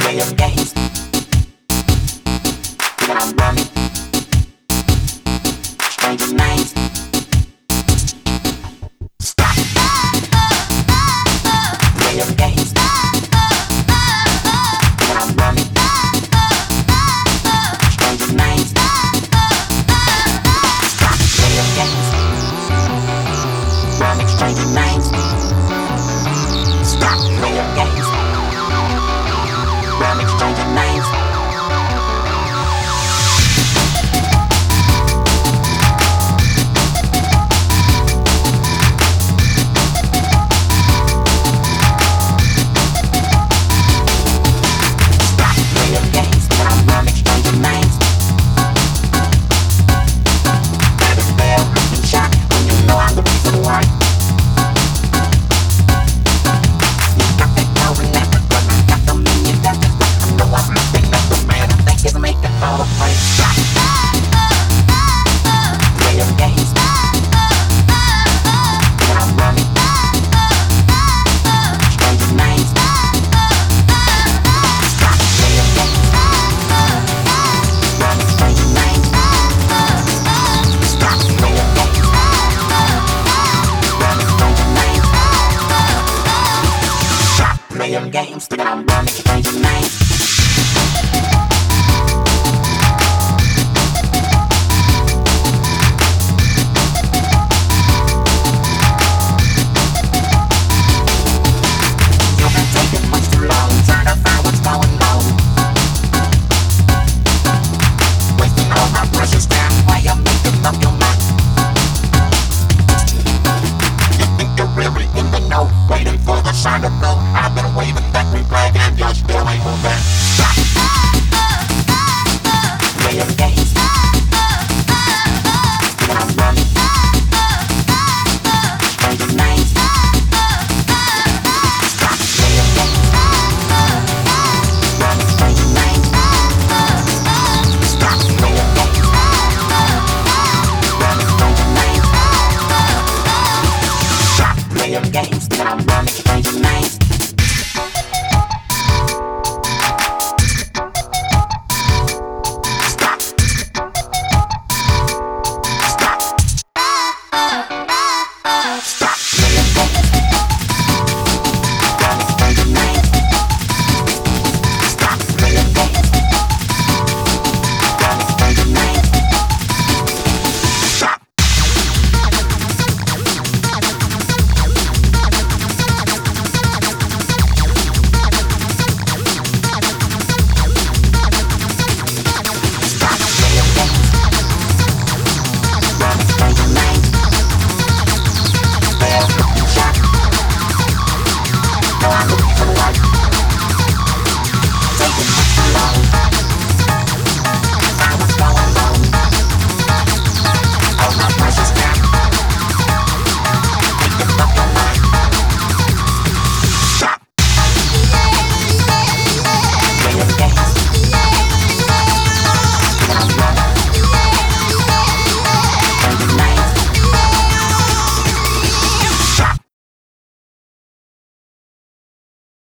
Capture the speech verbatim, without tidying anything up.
playing games that I'm running, changing names. Stop playing games that I'm running, changing names. Stop playing games, running, changing names. Stop playing games, running, changing names. Playing games that I'm running, changing names. You've been taking much too long, trying to find what's going on. Wasting all my precious time while you're making up your mind. You think you're really in the know, waiting for the sign to blow. I've been waving back, we flag, and you're still ain't moving.